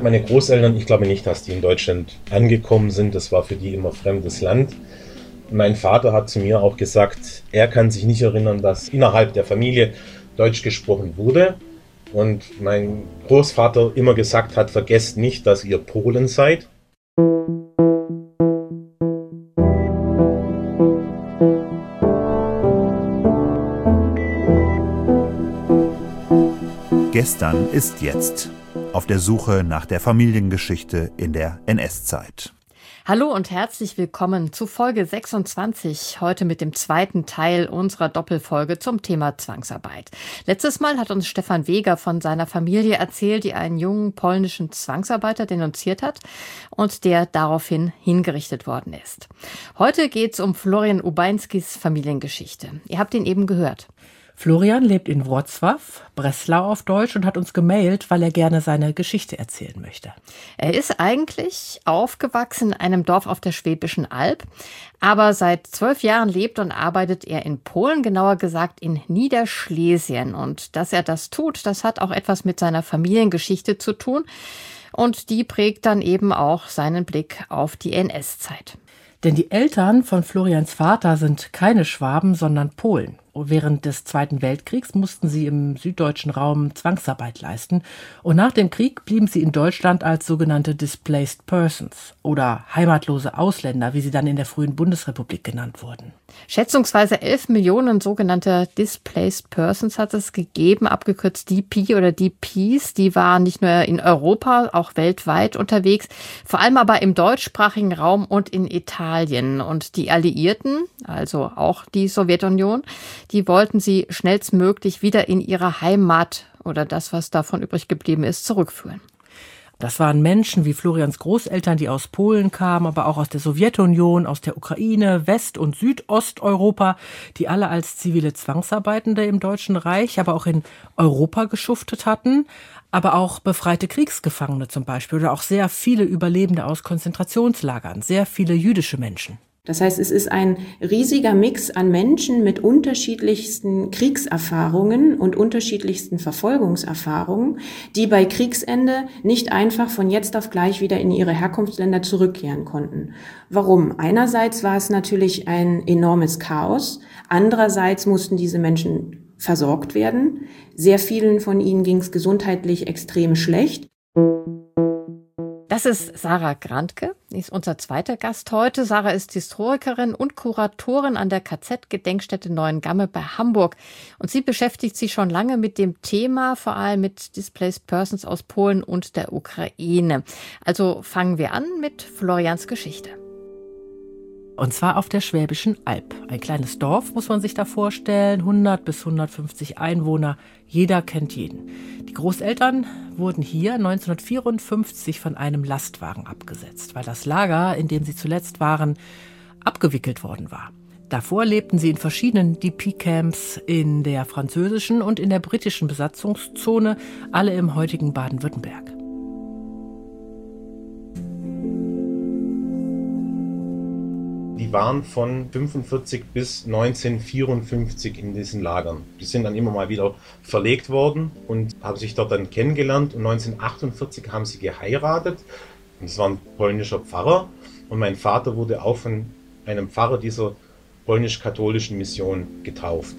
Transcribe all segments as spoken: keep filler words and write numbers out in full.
Meine Großeltern, ich glaube nicht, dass die in Deutschland angekommen sind. Das war für die immer fremdes Land. Mein Vater hat zu mir auch gesagt, er kann sich nicht erinnern, dass innerhalb der Familie Deutsch gesprochen wurde. Und mein Großvater immer gesagt hat, vergesst nicht, dass ihr Polen seid. Gestern ist jetzt. Auf der Suche nach der Familiengeschichte in der N S-Zeit. Hallo und herzlich willkommen zu Folge sechsundzwanzig, heute mit dem zweiten Teil unserer Doppelfolge zum Thema Zwangsarbeit. Letztes Mal hat uns Stefan Weger von seiner Familie erzählt, die einen jungen polnischen Zwangsarbeiter denunziert hat und der daraufhin hingerichtet worden ist. Heute geht es um Florian Ubańskis Familiengeschichte. Ihr habt ihn eben gehört. Florian lebt in Wrocław, Breslau auf Deutsch, und hat uns gemailt, weil er gerne seine Geschichte erzählen möchte. Er ist eigentlich aufgewachsen in einem Dorf auf der Schwäbischen Alb, aber seit zwölf Jahren lebt und arbeitet er in Polen, genauer gesagt in Niederschlesien. Und dass er das tut, das hat auch etwas mit seiner Familiengeschichte zu tun. Und die prägt dann eben auch seinen Blick auf die N S-Zeit. Denn die Eltern von Florians Vater sind keine Schwaben, sondern Polen. Während des Zweiten Weltkriegs mussten sie im süddeutschen Raum Zwangsarbeit leisten. Und nach dem Krieg blieben sie in Deutschland als sogenannte Displaced Persons oder heimatlose Ausländer, wie sie dann in der frühen Bundesrepublik genannt wurden. Schätzungsweise elf Millionen sogenannte Displaced Persons hat es gegeben, abgekürzt D P oder D Ps. Die waren nicht nur in Europa, auch weltweit unterwegs, vor allem aber im deutschsprachigen Raum und in Italien. Und die Alliierten, also auch die Sowjetunion, die wollten sie schnellstmöglich wieder in ihre Heimat oder das, was davon übrig geblieben ist, zurückführen. Das waren Menschen wie Florians Großeltern, die aus Polen kamen, aber auch aus der Sowjetunion, aus der Ukraine, West- und Südosteuropa, die alle als zivile Zwangsarbeitende im Deutschen Reich, aber auch in Europa geschuftet hatten, aber auch befreite Kriegsgefangene zum Beispiel oder auch sehr viele Überlebende aus Konzentrationslagern, sehr viele jüdische Menschen. Das heißt, es ist ein riesiger Mix an Menschen mit unterschiedlichsten Kriegserfahrungen und unterschiedlichsten Verfolgungserfahrungen, die bei Kriegsende nicht einfach von jetzt auf gleich wieder in ihre Herkunftsländer zurückkehren konnten. Warum? Einerseits war es natürlich ein enormes Chaos. Andererseits mussten diese Menschen versorgt werden. Sehr vielen von ihnen ging es gesundheitlich extrem schlecht. Das ist Sarah Grandke, die ist unser zweiter Gast heute. Sarah ist Historikerin und Kuratorin an der K Z-Gedenkstätte Neuengamme bei Hamburg. Und sie beschäftigt sich schon lange mit dem Thema, vor allem mit Displaced Persons aus Polen und der Ukraine. Also fangen wir an mit Florians Geschichte. Und zwar auf der Schwäbischen Alb. Ein kleines Dorf, muss man sich da vorstellen, hundert bis hundertfünfzig Einwohner. Jeder kennt jeden. Die Großeltern wurden hier neunzehnhundertvierundfünfzig von einem Lastwagen abgesetzt, weil das Lager, in dem sie zuletzt waren, abgewickelt worden war. Davor lebten sie in verschiedenen D P-Camps in der französischen und in der britischen Besatzungszone, alle im heutigen Baden-Württemberg. Die waren von fünfundvierzig bis neunzehnhundertvierundfünfzig in diesen Lagern. Die sind dann immer mal wieder verlegt worden und haben sich dort dann kennengelernt. Und neunzehnhundertachtundvierzig haben sie geheiratet. Und es war ein polnischer Pfarrer. Und mein Vater wurde auch von einem Pfarrer dieser polnisch-katholischen Mission getauft.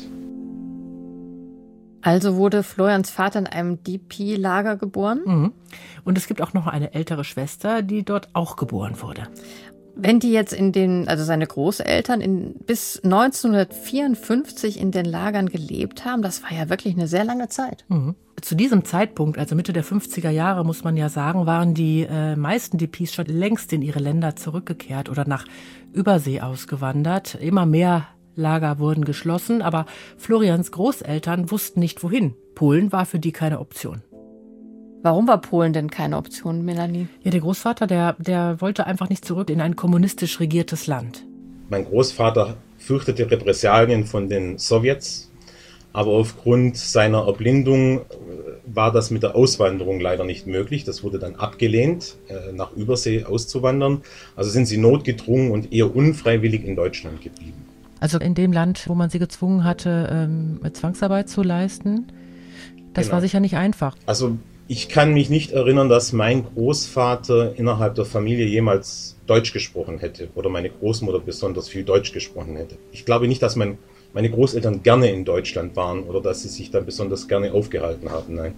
Also wurde Florians Vater in einem D P-Lager geboren? Mhm. Und es gibt auch noch eine ältere Schwester, die dort auch geboren wurde. Wenn die jetzt in den, also seine Großeltern in, bis neunzehnhundertvierundfünfzig in den Lagern gelebt haben, das war ja wirklich eine sehr lange Zeit. Mhm. Zu diesem Zeitpunkt, also Mitte der fünfziger Jahre, muss man ja sagen, waren die äh, meisten D Ps schon längst in ihre Länder zurückgekehrt oder nach Übersee ausgewandert. Immer mehr Lager wurden geschlossen, aber Florians Großeltern wussten nicht wohin. Polen war für die keine Option. Warum war Polen denn keine Option, Melanie? Ja, der Großvater, der, der wollte einfach nicht zurück in ein kommunistisch regiertes Land. Mein Großvater fürchtete Repressalien von den Sowjets, aber aufgrund seiner Erblindung war das mit der Auswanderung leider nicht möglich. Das wurde dann abgelehnt, nach Übersee auszuwandern. Also sind sie notgedrungen und eher unfreiwillig in Deutschland geblieben. Also in dem Land, wo man sie gezwungen hatte, ähm, Zwangsarbeit zu leisten, das genau. war sicher nicht einfach. Also Ich kann mich nicht erinnern, dass mein Großvater innerhalb der Familie jemals Deutsch gesprochen hätte oder meine Großmutter besonders viel Deutsch gesprochen hätte. Ich glaube nicht, dass mein, meine Großeltern gerne in Deutschland waren oder dass sie sich dann besonders gerne aufgehalten haben. Nein.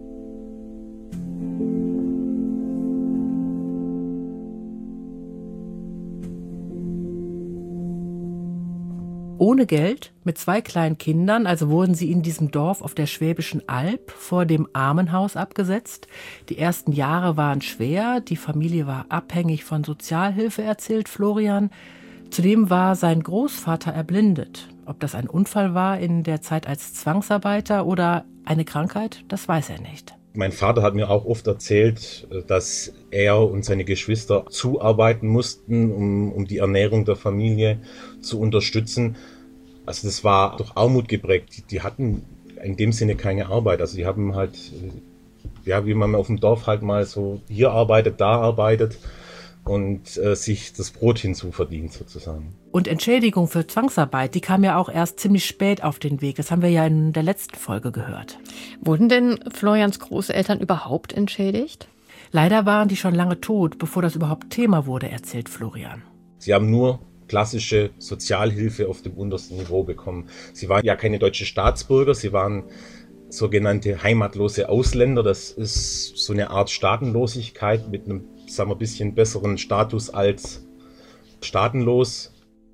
Ohne Geld, mit zwei kleinen Kindern, also wurden sie in diesem Dorf auf der Schwäbischen Alb vor dem Armenhaus abgesetzt. Die ersten Jahre waren schwer, die Familie war abhängig von Sozialhilfe, erzählt Florian. Zudem war sein Großvater erblindet. Ob das ein Unfall war in der Zeit als Zwangsarbeiter oder eine Krankheit, das weiß er nicht. Mein Vater hat mir auch oft erzählt, dass er und seine Geschwister zuarbeiten mussten, um, um die Ernährung der Familie zu unterstützen. Also das war durch Armut geprägt. Die, die hatten in dem Sinne keine Arbeit. Also die haben halt, ja, wie man auf dem Dorf halt mal so hier arbeitet, da arbeitet und äh, sich das Brot hinzuverdient sozusagen. Und Entschädigung für Zwangsarbeit, die kam ja auch erst ziemlich spät auf den Weg. Das haben wir ja in der letzten Folge gehört. Wurden denn Florians Großeltern überhaupt entschädigt? Leider waren die schon lange tot, bevor das überhaupt Thema wurde, erzählt Florian. Sie haben nur klassische Sozialhilfe auf dem untersten Niveau bekommen. Sie waren ja keine deutsche Staatsbürger, sie waren sogenannte heimatlose Ausländer. Das ist so eine Art Staatenlosigkeit mit einem, sagen wir, bisschen besseren Status als staatenlos.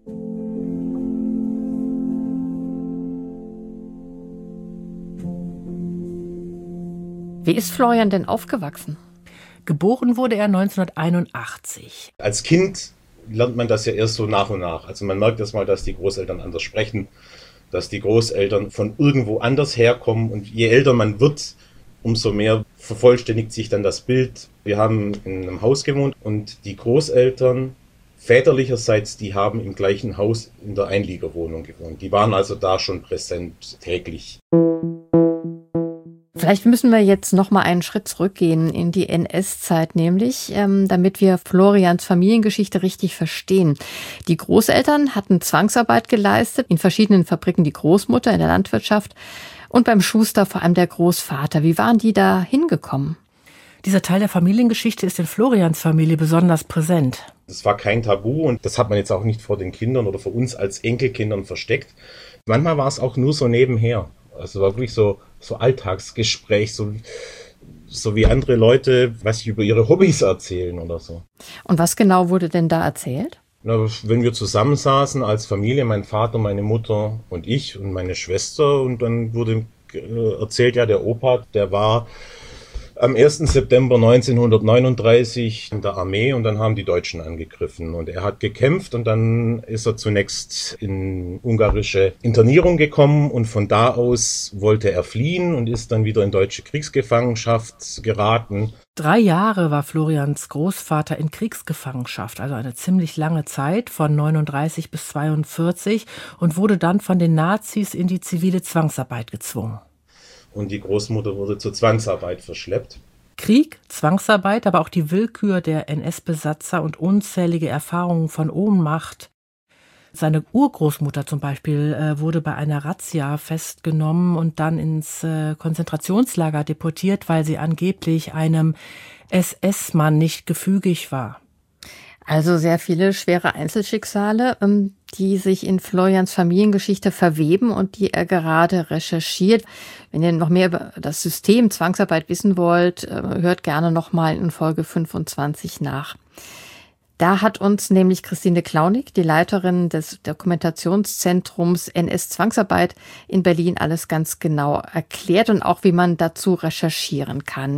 Wie ist Florian denn aufgewachsen? Geboren wurde er neunzehnhunderteinundachtzig. Als Kind lernt man das ja erst so nach und nach. Also man merkt erst mal, dass die Großeltern anders sprechen, dass die Großeltern von irgendwo anders herkommen. Und je älter man wird, umso mehr vervollständigt sich dann das Bild. Wir haben in einem Haus gewohnt und die Großeltern väterlicherseits, die haben im gleichen Haus in der Einliegerwohnung gewohnt. Die waren also da schon präsent täglich. Vielleicht müssen wir jetzt noch mal einen Schritt zurückgehen in die N S-Zeit, nämlich, ähm, damit wir Florians Familiengeschichte richtig verstehen. Die Großeltern hatten Zwangsarbeit geleistet, in verschiedenen Fabriken die Großmutter, in der Landwirtschaft und beim Schuster vor allem der Großvater. Wie waren die da hingekommen? Dieser Teil der Familiengeschichte ist in Florians Familie besonders präsent. Das war kein Tabu und das hat man jetzt auch nicht vor den Kindern oder vor uns als Enkelkindern versteckt. Manchmal war es auch nur so nebenher. Also war wirklich so, so Alltagsgespräch, so, so wie andere Leute, was sie über ihre Hobbys erzählen oder so. Und was genau wurde denn da erzählt? Na, wenn wir zusammensaßen als Familie, mein Vater, meine Mutter und ich und meine Schwester, und dann wurde erzählt, ja, der Opa, der war am ersten September neunzehnhundertneununddreißig in der Armee und dann haben die Deutschen angegriffen und er hat gekämpft und dann ist er zunächst in ungarische Internierung gekommen und von da aus wollte er fliehen und ist dann wieder in deutsche Kriegsgefangenschaft geraten. Drei Jahre war Florians Großvater in Kriegsgefangenschaft, also eine ziemlich lange Zeit, von neununddreißig bis zweiundvierzig, und wurde dann von den Nazis in die zivile Zwangsarbeit gezwungen. Und die Großmutter wurde zur Zwangsarbeit verschleppt. Krieg, Zwangsarbeit, aber auch die Willkür der N S-Besatzer und unzählige Erfahrungen von Ohnmacht. Seine Urgroßmutter zum Beispiel äh, wurde bei einer Razzia festgenommen und dann ins äh, Konzentrationslager deportiert, weil sie angeblich einem S S-Mann nicht gefügig war. Also sehr viele schwere Einzelschicksale, die sich in Florians Familiengeschichte verweben und die er gerade recherchiert. Wenn ihr noch mehr über das System Zwangsarbeit wissen wollt, hört gerne noch mal in Folge fünfundzwanzig nach. Da hat uns nämlich Christine Klaunig, die Leiterin des Dokumentationszentrums N S-Zwangsarbeit in Berlin, alles ganz genau erklärt und auch, wie man dazu recherchieren kann.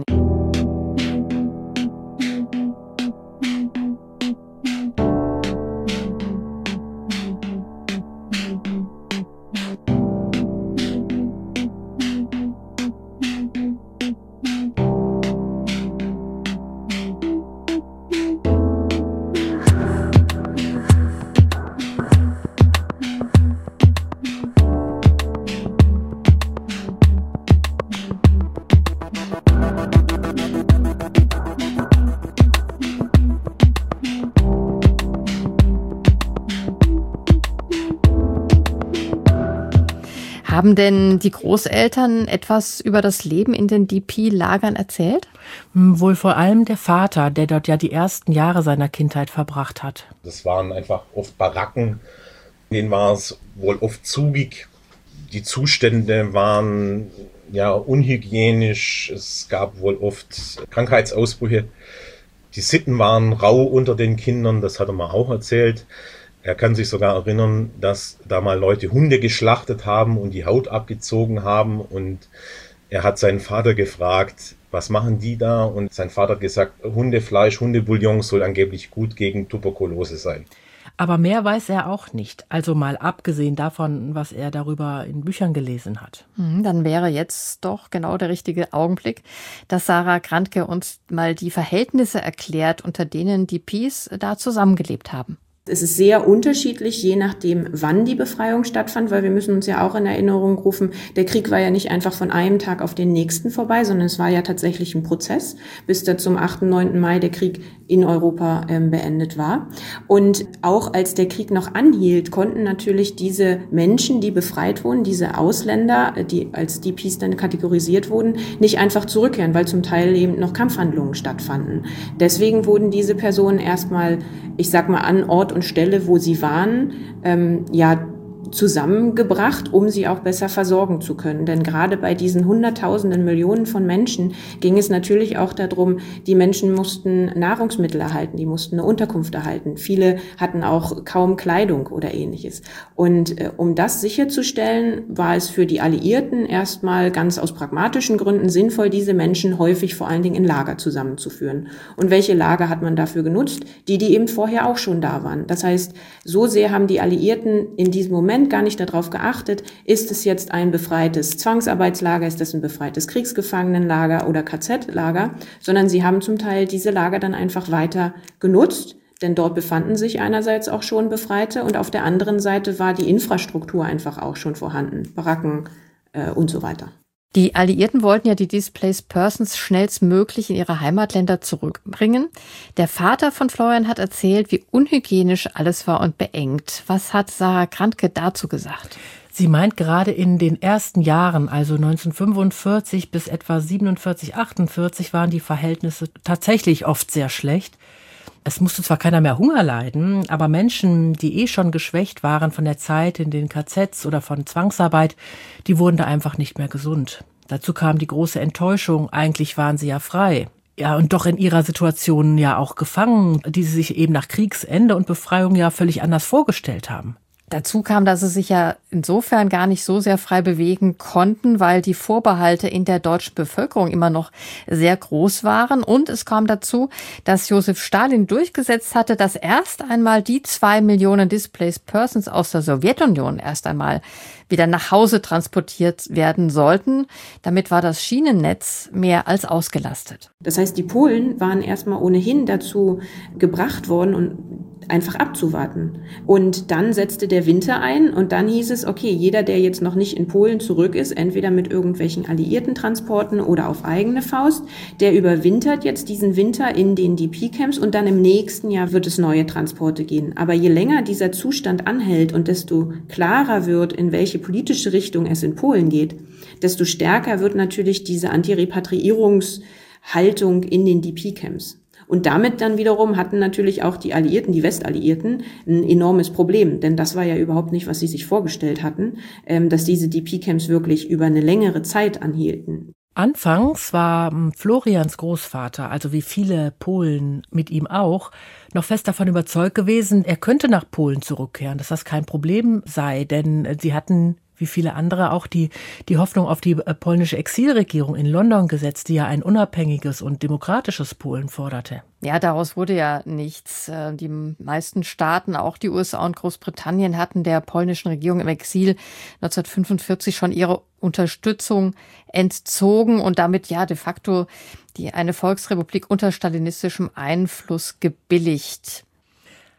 Haben denn die Großeltern etwas über das Leben in den D P-Lagern erzählt? Wohl vor allem der Vater, der dort ja die ersten Jahre seiner Kindheit verbracht hat. Das waren einfach oft Baracken, in denen war es wohl oft zugig. Die Zustände waren ja unhygienisch, es gab wohl oft Krankheitsausbrüche. Die Sitten waren rau unter den Kindern, das hat er mir auch erzählt. Er kann sich sogar erinnern, dass da mal Leute Hunde geschlachtet haben und die Haut abgezogen haben. Und er hat seinen Vater gefragt, was machen die da? Und sein Vater hat gesagt, Hundefleisch, Hundebouillon soll angeblich gut gegen Tuberkulose sein. Aber mehr weiß er auch nicht. Also mal abgesehen davon, was er darüber in Büchern gelesen hat. Dann wäre jetzt doch genau der richtige Augenblick, dass Sarah Krantke uns mal die Verhältnisse erklärt, unter denen die Ps da zusammengelebt haben. Es ist sehr unterschiedlich, je nachdem, wann die Befreiung stattfand, weil wir müssen uns ja auch in Erinnerung rufen, der Krieg war ja nicht einfach von einem Tag auf den nächsten vorbei, sondern es war ja tatsächlich ein Prozess, bis da zum achten, neunten Mai der Krieg in Europa ähm, beendet war. Und auch als der Krieg noch anhielt, konnten natürlich diese Menschen, die befreit wurden, diese Ausländer, die als D Ps dann kategorisiert wurden, nicht einfach zurückkehren, weil zum Teil eben noch Kampfhandlungen stattfanden. Deswegen wurden diese Personen erstmal, ich sag mal, an Ort und Stelle, wo sie waren, ähm, ja, zusammengebracht, um sie auch besser versorgen zu können. Denn gerade bei diesen Hunderttausenden, Millionen von Menschen ging es natürlich auch darum, die Menschen mussten Nahrungsmittel erhalten, die mussten eine Unterkunft erhalten. Viele hatten auch kaum Kleidung oder Ähnliches. Und äh, um das sicherzustellen, war es für die Alliierten erstmal ganz aus pragmatischen Gründen sinnvoll, diese Menschen häufig vor allen Dingen in Lager zusammenzuführen. Und welche Lager hat man dafür genutzt? Die, die eben vorher auch schon da waren. Das heißt, so sehr haben die Alliierten in diesem Moment gar nicht darauf geachtet, ist es jetzt ein befreites Zwangsarbeitslager, ist es ein befreites Kriegsgefangenenlager oder K Z-Lager, sondern sie haben zum Teil diese Lager dann einfach weiter genutzt, denn dort befanden sich einerseits auch schon Befreite und auf der anderen Seite war die Infrastruktur einfach auch schon vorhanden, Baracken äh, und so weiter. Die Alliierten wollten ja die Displaced Persons schnellstmöglich in ihre Heimatländer zurückbringen. Der Vater von Florian hat erzählt, wie unhygienisch alles war und beengt. Was hat Sarah Krantke dazu gesagt? Sie meint, gerade in den ersten Jahren, also neunzehnhundertfünfundvierzig bis etwa siebenundvierzig, achtundvierzig, waren die Verhältnisse tatsächlich oft sehr schlecht. Es musste zwar keiner mehr Hunger leiden, aber Menschen, die eh schon geschwächt waren von der Zeit in den K Zs oder von Zwangsarbeit, die wurden da einfach nicht mehr gesund. Dazu kam die große Enttäuschung, eigentlich waren sie ja frei. Ja, und doch in ihrer Situation ja auch gefangen, die sie sich eben nach Kriegsende und Befreiung ja völlig anders vorgestellt haben. Dazu kam, dass sie sich ja insofern gar nicht so sehr frei bewegen konnten, weil die Vorbehalte in der deutschen Bevölkerung immer noch sehr groß waren. Und es kam dazu, dass Josef Stalin durchgesetzt hatte, dass erst einmal die zwei Millionen Displaced Persons aus der Sowjetunion erst einmal wieder nach Hause transportiert werden sollten. Damit war das Schienennetz mehr als ausgelastet. Das heißt, die Polen waren erstmal ohnehin dazu gebracht worden und einfach abzuwarten. Und dann setzte der Winter ein und dann hieß es, okay, jeder, der jetzt noch nicht in Polen zurück ist, entweder mit irgendwelchen alliierten Transporten oder auf eigene Faust, der überwintert jetzt diesen Winter in den D P-Camps und dann im nächsten Jahr wird es neue Transporte gehen. Aber je länger dieser Zustand anhält und desto klarer wird, in welche politische Richtung es in Polen geht, desto stärker wird natürlich diese Anti-Repatriierungshaltung in den D P-Camps. Und damit dann wiederum hatten natürlich auch die Alliierten, die Westalliierten, ein enormes Problem. Denn das war ja überhaupt nicht, was sie sich vorgestellt hatten, dass diese D P-Camps wirklich über eine längere Zeit anhielten. Anfangs war Florians Großvater, also wie viele Polen mit ihm auch, noch fest davon überzeugt gewesen, er könnte nach Polen zurückkehren, dass das kein Problem sei, denn sie hatten wie viele andere auch die, die Hoffnung auf die polnische Exilregierung in London gesetzt, die ja ein unabhängiges und demokratisches Polen forderte. Ja, daraus wurde ja nichts. Die meisten Staaten, auch die U S A und Großbritannien, hatten der polnischen Regierung im Exil neunzehnhundertfünfundvierzig schon ihre Unterstützung entzogen und damit ja de facto die eine Volksrepublik unter stalinistischem Einfluss gebilligt.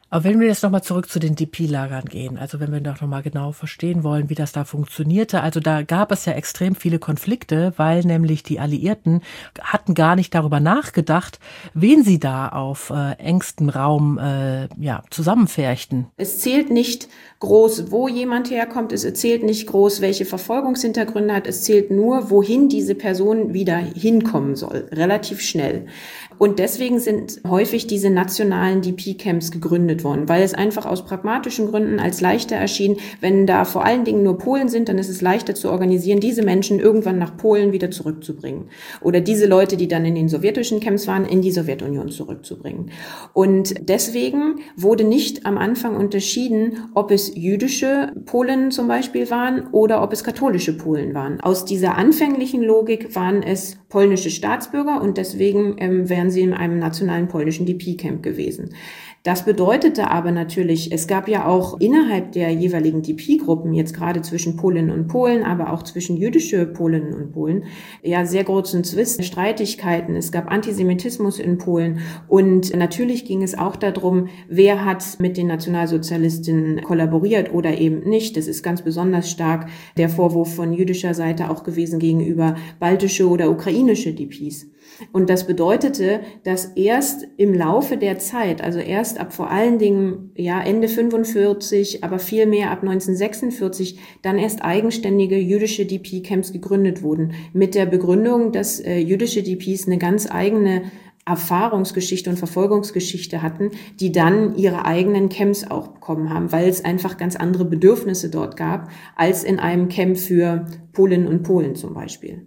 Aber wenn wir jetzt nochmal zurück zu den D P-Lagern gehen, also wenn wir doch nochmal genau verstehen wollen, wie das da funktionierte, also da gab es ja extrem viele Konflikte, weil nämlich die Alliierten hatten gar nicht darüber nachgedacht, wen sie da auf äh, engstem Raum äh, ja, zusammenfärchten. Es zählt nicht groß, wo jemand herkommt, es zählt nicht groß, welche Verfolgungshintergründe hat, es zählt nur, wohin diese Person wieder hinkommen soll, relativ schnell. Und deswegen sind häufig diese nationalen D P-Camps gegründet worden, weil es einfach aus pragmatischen Gründen als leichter erschien, wenn da vor allen Dingen nur Polen sind, dann ist es leichter zu organisieren, diese Menschen irgendwann nach Polen wieder zurückzubringen. Oder diese Leute, die dann in den sowjetischen Camps waren, in die Sowjetunion zurückzubringen. Und deswegen wurde nicht am Anfang unterschieden, ob es jüdische Polen zum Beispiel waren oder ob es katholische Polen waren. Aus dieser anfänglichen Logik waren es polnische Staatsbürger und deswegen ähm, wären sie in einem nationalen polnischen D P-Camp gewesen. Das bedeutete aber natürlich, es gab ja auch innerhalb der jeweiligen D P-Gruppen, jetzt gerade zwischen Polinnen und Polen, aber auch zwischen jüdische Polinnen und Polen, ja sehr großen Zwist, Streitigkeiten. Es gab Antisemitismus in Polen und natürlich ging es auch darum, wer hat mit den Nationalsozialistinnen kollaboriert oder eben nicht. Das ist ganz besonders stark der Vorwurf von jüdischer Seite auch gewesen gegenüber baltische oder ukrainische D Ps. Und das bedeutete, dass erst im Laufe der Zeit, also erst ab vor allen Dingen ja Ende fünfundvierzig, aber viel mehr ab neunzehnhundertsechsundvierzig, dann erst eigenständige jüdische D P-Camps gegründet wurden. Mit der Begründung, dass äh, jüdische D Ps eine ganz eigene Erfahrungsgeschichte und Verfolgungsgeschichte hatten, die dann ihre eigenen Camps auch bekommen haben, weil es einfach ganz andere Bedürfnisse dort gab, als in einem Camp für Polinnen und Polen zum Beispiel.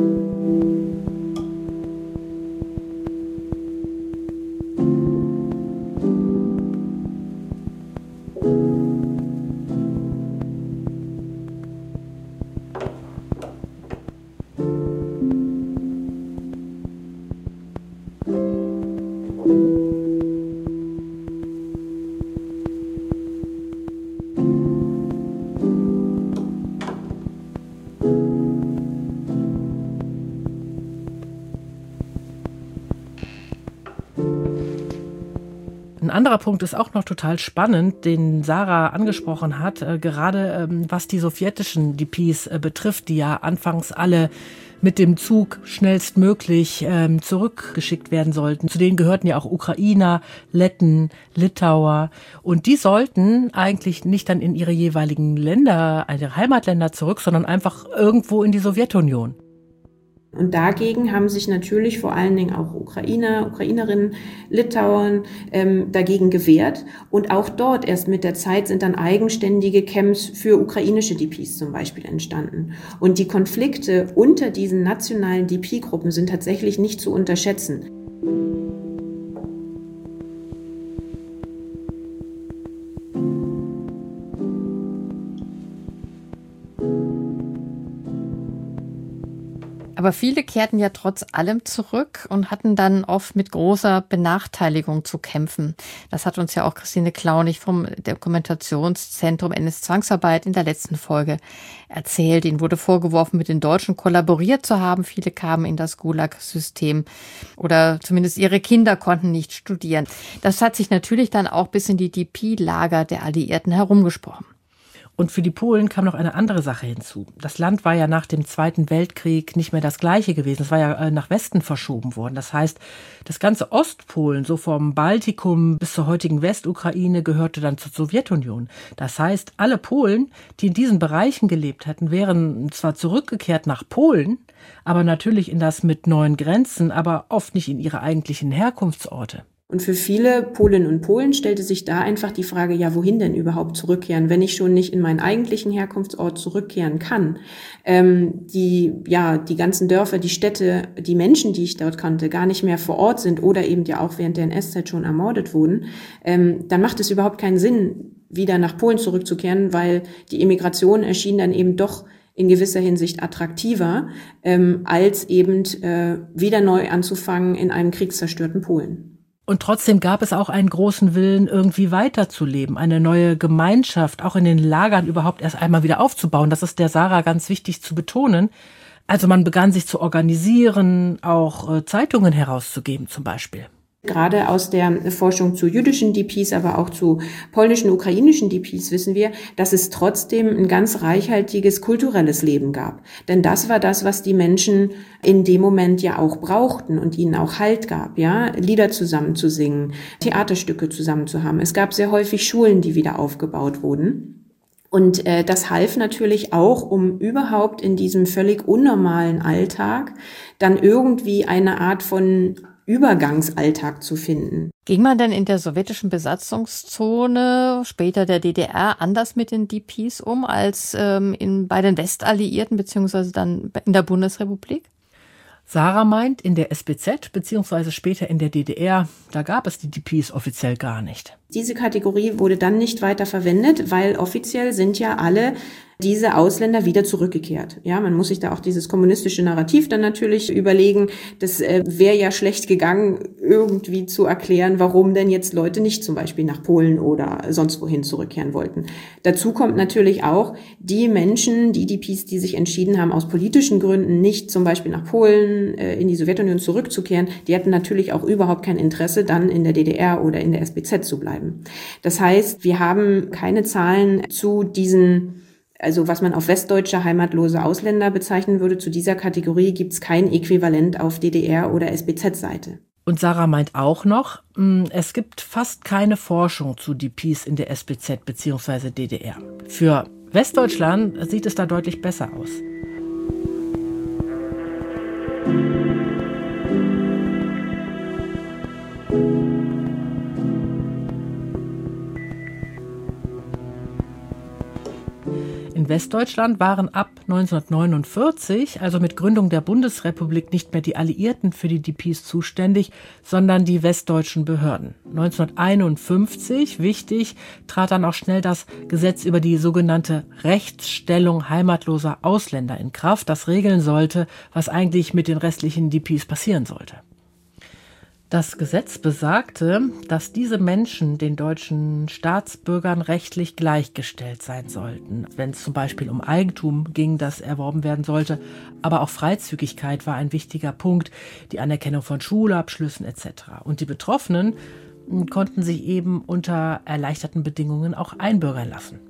Ein anderer Punkt ist auch noch total spannend, den Sarah angesprochen hat, äh, gerade ähm, was die sowjetischen D Ps äh, betrifft, die ja anfangs alle mit dem Zug schnellstmöglich ähm, zurückgeschickt werden sollten. Zu denen gehörten ja auch Ukrainer, Letten, Litauer. Und die sollten eigentlich nicht dann in ihre jeweiligen Länder, ihre Heimatländer zurück, sondern einfach irgendwo in die Sowjetunion. Und dagegen haben sich natürlich vor allen Dingen auch Ukrainer, Ukrainerinnen, Litauern ähm, dagegen gewehrt. Und auch dort erst mit der Zeit sind dann eigenständige Camps für ukrainische D Ps zum Beispiel entstanden. Und die Konflikte unter diesen nationalen D P-Gruppen sind tatsächlich nicht zu unterschätzen. Aber viele kehrten ja trotz allem zurück und hatten dann oft mit großer Benachteiligung zu kämpfen. Das hat uns ja auch Christine Klaunig vom Dokumentationszentrum N S-Zwangsarbeit in der letzten Folge erzählt. Ihnen wurde vorgeworfen, mit den Deutschen kollaboriert zu haben. Viele kamen in das Gulag-System oder zumindest ihre Kinder konnten nicht studieren. Das hat sich natürlich dann auch bis in die D P-Lager der Alliierten herumgesprochen. Und für die Polen kam noch eine andere Sache hinzu. Das Land war ja nach dem Zweiten Weltkrieg nicht mehr das gleiche gewesen. Es war ja nach Westen verschoben worden. Das heißt, das ganze Ostpolen, so vom Baltikum bis zur heutigen Westukraine, gehörte dann zur Sowjetunion. Das heißt, alle Polen, die in diesen Bereichen gelebt hatten, wären zwar zurückgekehrt nach Polen, aber natürlich in das mit neuen Grenzen, aber oft nicht in ihre eigentlichen Herkunftsorte. Und für viele Polinnen und Polen stellte sich da einfach die Frage, ja, wohin denn überhaupt zurückkehren, wenn ich schon nicht in meinen eigentlichen Herkunftsort zurückkehren kann. Ähm, die, ja, die ganzen Dörfer, die Städte, die Menschen, die ich dort kannte, gar nicht mehr vor Ort sind oder eben ja auch während der N S-Zeit schon ermordet wurden, ähm, dann macht es überhaupt keinen Sinn, wieder nach Polen zurückzukehren, weil die Emigration erschien dann eben doch in gewisser Hinsicht attraktiver, ähm, als eben äh, wieder neu anzufangen in einem kriegszerstörten Polen. Und trotzdem gab es auch einen großen Willen, irgendwie weiterzuleben, eine neue Gemeinschaft, auch in den Lagern überhaupt erst einmal wieder aufzubauen. Das ist der Sarah ganz wichtig zu betonen. Also man begann sich zu organisieren, auch äh, Zeitungen herauszugeben zum Beispiel. Gerade aus der Forschung zu jüdischen D Ps, aber auch zu polnischen, ukrainischen D Ps wissen wir, dass es trotzdem ein ganz reichhaltiges kulturelles Leben gab. Denn das war das, was die Menschen in dem Moment ja auch brauchten und ihnen auch Halt gab, ja, Lieder zusammen zu singen, Theaterstücke zusammen zu haben. Es gab sehr häufig Schulen, die wieder aufgebaut wurden. Und äh, das half natürlich auch, um überhaupt in diesem völlig unnormalen Alltag dann irgendwie eine Art von Übergangsalltag zu finden. Ging man denn in der sowjetischen Besatzungszone, später der D D R, anders mit den D Ps um als ähm, in, bei den Westalliierten beziehungsweise dann in der Bundesrepublik? Sarah meint, in der S B Z beziehungsweise später in der D D R, da gab es die D Ps offiziell gar nicht. Diese Kategorie wurde dann nicht weiter verwendet, weil offiziell sind ja alle diese Ausländer wieder zurückgekehrt. Ja, man muss sich da auch dieses kommunistische Narrativ dann natürlich überlegen. Das äh, wäre ja schlecht gegangen, irgendwie zu erklären, warum denn jetzt Leute nicht zum Beispiel nach Polen oder sonst wohin zurückkehren wollten. Dazu kommt natürlich auch, die Menschen, die D Ps, die sich entschieden haben, aus politischen Gründen nicht zum Beispiel nach Polen, äh, in die Sowjetunion zurückzukehren, die hatten natürlich auch überhaupt kein Interesse, dann in der D D R oder in der S B Z zu bleiben. Das heißt, wir haben keine Zahlen zu diesen, also was man auf westdeutsche heimatlose Ausländer bezeichnen würde, zu dieser Kategorie gibt es kein Äquivalent auf D D R- oder S B Z-Seite. Und Sarah meint auch noch, es gibt fast keine Forschung zu D Ps in der S B Z bzw. D D R. Für Westdeutschland sieht es da deutlich besser aus. In Westdeutschland waren ab neunzehnhundertneunundvierzig, also mit Gründung der Bundesrepublik, nicht mehr die Alliierten für die D Ps zuständig, sondern die westdeutschen Behörden. neunzehnhunderteinundfünfzig, wichtig, trat dann auch schnell das Gesetz über die sogenannte Rechtsstellung heimatloser Ausländer in Kraft, das regeln sollte, was eigentlich mit den restlichen D Ps passieren sollte. Das Gesetz besagte, dass diese Menschen den deutschen Staatsbürgern rechtlich gleichgestellt sein sollten, wenn es zum Beispiel um Eigentum ging, das erworben werden sollte. Aber auch Freizügigkeit war ein wichtiger Punkt, die Anerkennung von Schulabschlüssen et cetera. Und die Betroffenen konnten sich eben unter erleichterten Bedingungen auch einbürgern lassen.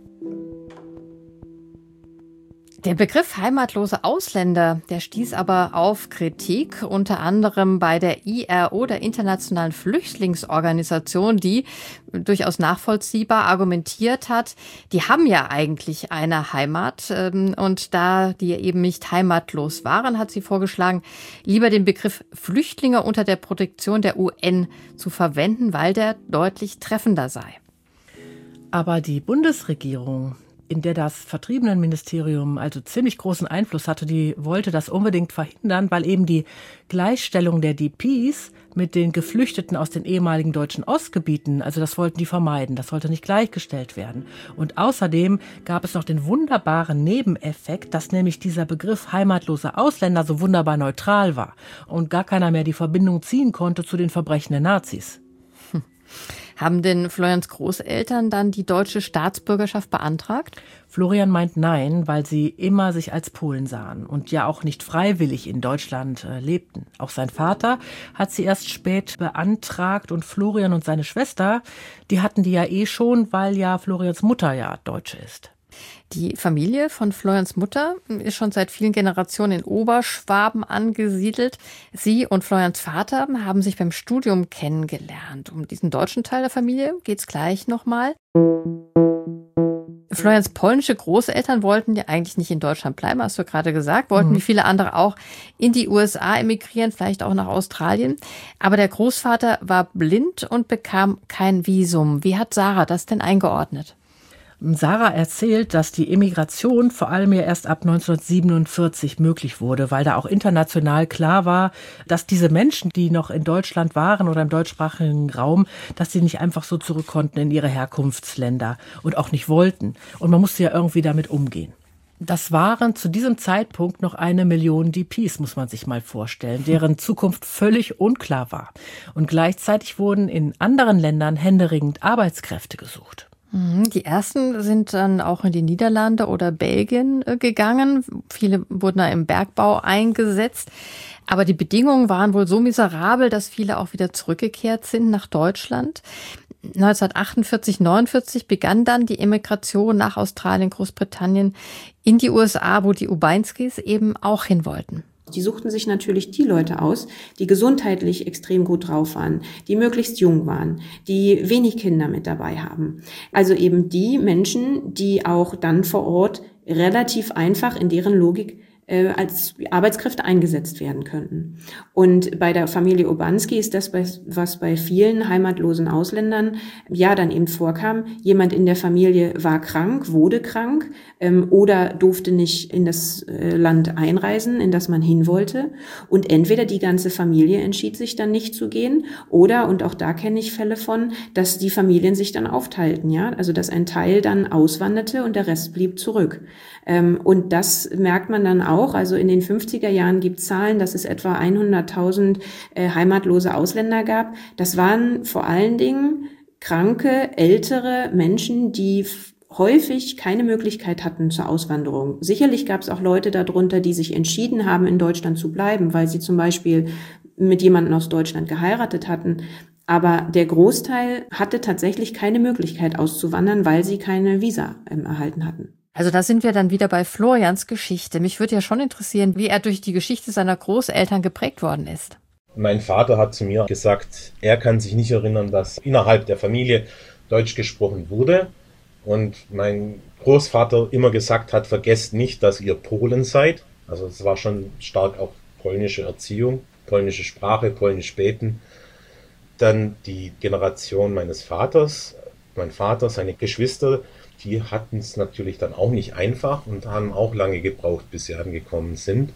Der Begriff heimatlose Ausländer, der stieß aber auf Kritik, unter anderem bei der I R O, der Internationalen Flüchtlingsorganisation, die durchaus nachvollziehbar argumentiert hat, die haben ja eigentlich eine Heimat und da die eben nicht heimatlos waren, hat sie vorgeschlagen, lieber den Begriff Flüchtlinge unter der Protektion der U N zu verwenden, weil der deutlich treffender sei. Aber die Bundesregierung, in der das Vertriebenenministerium also ziemlich großen Einfluss hatte, die wollte das unbedingt verhindern, weil eben die Gleichstellung der D Ps mit den Geflüchteten aus den ehemaligen deutschen Ostgebieten, also das wollten die vermeiden, das sollte nicht gleichgestellt werden. Und außerdem gab es noch den wunderbaren Nebeneffekt, dass nämlich dieser Begriff heimatloser Ausländer so wunderbar neutral war und gar keiner mehr die Verbindung ziehen konnte zu den Verbrechen der Nazis. Hm. Haben denn Florians Großeltern dann die deutsche Staatsbürgerschaft beantragt? Florian meint nein, weil sie immer sich als Polen sahen und ja auch nicht freiwillig in Deutschland äh, lebten. Auch sein Vater hat sie erst spät beantragt und Florian und seine Schwester, die hatten die ja eh schon, weil ja Florians Mutter ja Deutsche ist. Die Familie von Florians Mutter ist schon seit vielen Generationen in Oberschwaben angesiedelt. Sie und Florians Vater haben sich beim Studium kennengelernt. Um diesen deutschen Teil der Familie geht's gleich nochmal. Florians polnische Großeltern wollten ja eigentlich nicht in Deutschland bleiben, hast du gerade gesagt, wollten mhm. wie viele andere auch in die U S A emigrieren, vielleicht auch nach Australien. Aber der Großvater war blind und bekam kein Visum. Wie hat Sarah das denn eingeordnet? Sarah erzählt, dass die Emigration vor allem ja erst ab neunzehnhundertsiebenundvierzig möglich wurde, weil da auch international klar war, dass diese Menschen, die noch in Deutschland waren oder im deutschsprachigen Raum, dass sie nicht einfach so zurück konnten in ihre Herkunftsländer und auch nicht wollten. Und man musste ja irgendwie damit umgehen. Das waren zu diesem Zeitpunkt noch eine Million D Ps, muss man sich mal vorstellen, deren Zukunft völlig unklar war. Und gleichzeitig wurden in anderen Ländern händeringend Arbeitskräfte gesucht. Die ersten sind dann auch in die Niederlande oder Belgien gegangen. Viele wurden da im Bergbau eingesetzt. Aber die Bedingungen waren wohl so miserabel, dass viele auch wieder zurückgekehrt sind nach Deutschland. neunzehnhundertachtundvierzig, neunundvierzig begann dann die Emigration nach Australien, Großbritannien in die U S A, wo die Ubeinskis eben auch hin wollten. Die suchten sich natürlich die Leute aus, die gesundheitlich extrem gut drauf waren, die möglichst jung waren, die wenig Kinder mit dabei haben. Also eben die Menschen, die auch dann vor Ort relativ einfach in deren Logik äh, als Arbeitskräfte eingesetzt werden könnten. Und bei der Familie Urbanski ist das, was bei vielen heimatlosen Ausländern ja dann eben vorkam. Jemand in der Familie war krank, wurde krank ähm, oder durfte nicht in das äh, Land einreisen, in das man hin wollte. Und entweder die ganze Familie entschied sich dann nicht zu gehen oder, und auch da kenne ich Fälle von, dass die Familien sich dann aufteilten, ja, also dass ein Teil dann auswanderte und der Rest blieb zurück. Ähm, und das merkt man dann auch. Also in den fünfziger Jahren gibt es Zahlen, dass es etwa hunderttausend äh, heimatlose Ausländer gab. Das waren vor allen Dingen kranke, ältere Menschen, die f- häufig keine Möglichkeit hatten zur Auswanderung. Sicherlich gab es auch Leute darunter, die sich entschieden haben, in Deutschland zu bleiben, weil sie zum Beispiel mit jemandem aus Deutschland geheiratet hatten. Aber der Großteil hatte tatsächlich keine Möglichkeit auszuwandern, weil sie keine Visa ähm, erhalten hatten. Also da sind wir dann wieder bei Florians Geschichte. Mich würde ja schon interessieren, wie er durch die Geschichte seiner Großeltern geprägt worden ist. Mein Vater hat zu mir gesagt, er kann sich nicht erinnern, dass innerhalb der Familie Deutsch gesprochen wurde. Und mein Großvater immer gesagt hat, vergesst nicht, dass ihr Polen seid. Also es war schon stark auch polnische Erziehung, polnische Sprache, polnisch beten. Dann die Generation meines Vaters, mein Vater, seine Geschwister, die hatten es natürlich dann auch nicht einfach und haben auch lange gebraucht, bis sie angekommen sind.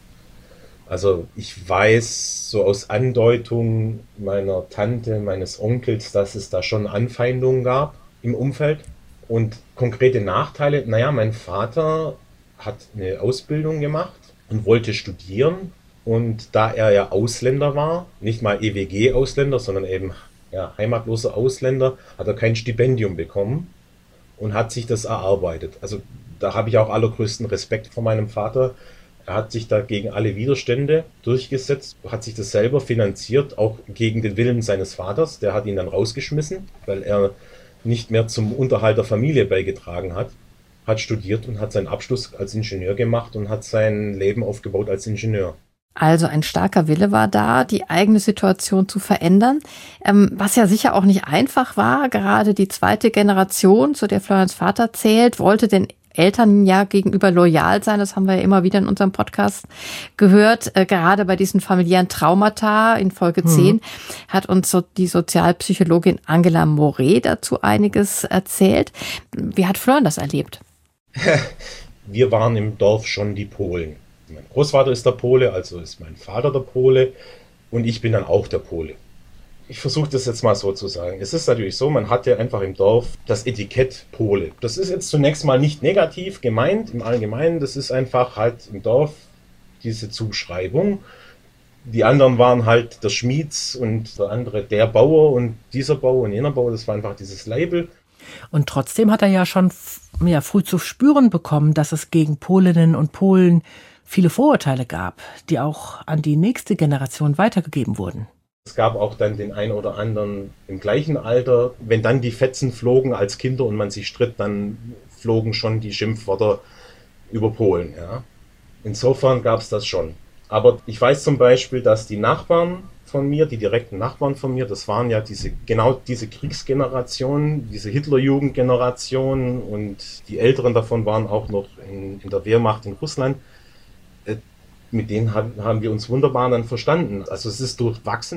Also ich weiß so aus Andeutungen meiner Tante, meines Onkels, dass es da schon Anfeindungen gab im Umfeld. Und konkrete Nachteile, naja, mein Vater hat eine Ausbildung gemacht und wollte studieren. Und da er ja Ausländer war, nicht mal E W G-Ausländer, sondern eben ja, heimatlose Ausländer, hat er kein Stipendium bekommen und hat sich das erarbeitet. Also da habe ich auch allergrößten Respekt vor meinem Vater. Er hat sich da gegen alle Widerstände durchgesetzt, hat sich das selber finanziert, auch gegen den Willen seines Vaters. Der hat ihn dann rausgeschmissen, weil er nicht mehr zum Unterhalt der Familie beigetragen hat. Hat studiert und hat seinen Abschluss als Ingenieur gemacht und hat sein Leben aufgebaut als Ingenieur. Also ein starker Wille war da, die eigene Situation zu verändern, ähm, was ja sicher auch nicht einfach war. Gerade die zweite Generation, zu der Florians Vater zählt, wollte den Eltern ja gegenüber loyal sein. Das haben wir ja immer wieder in unserem Podcast gehört. Äh, gerade bei diesen familiären Traumata in Folge zehn mhm. hat uns so die Sozialpsychologin Angela Moret dazu einiges erzählt. Wie hat Florian das erlebt? Wir waren im Dorf schon die Polen. Mein Großvater ist der Pole, also ist mein Vater der Pole und ich bin dann auch der Pole. Ich versuche das jetzt mal so zu sagen. Es ist natürlich so, man hat ja einfach im Dorf das Etikett Pole. Das ist jetzt zunächst mal nicht negativ gemeint im Allgemeinen, das ist einfach halt im Dorf diese Zuschreibung. Die anderen waren halt der Schmieds und der andere der Bauer und dieser Bauer und jener Bauer, das war einfach dieses Label. Und trotzdem hat er ja schon ja, früh zu spüren bekommen, dass es gegen Polinnen und Polen viele Vorurteile gab, die auch an die nächste Generation weitergegeben wurden. Es gab auch dann den einen oder anderen im gleichen Alter, wenn dann die Fetzen flogen als Kinder und man sich stritt, dann flogen schon die Schimpfwörter über Polen. Ja. Insofern gab es das schon. Aber ich weiß zum Beispiel, dass die Nachbarn von mir, die direkten Nachbarn von mir, das waren ja diese genau diese Kriegsgeneration, diese Hitlerjugendgeneration und die Älteren davon waren auch noch in, in der Wehrmacht in Russland. Mit denen haben wir uns wunderbar dann verstanden. Also es ist durchwachsen.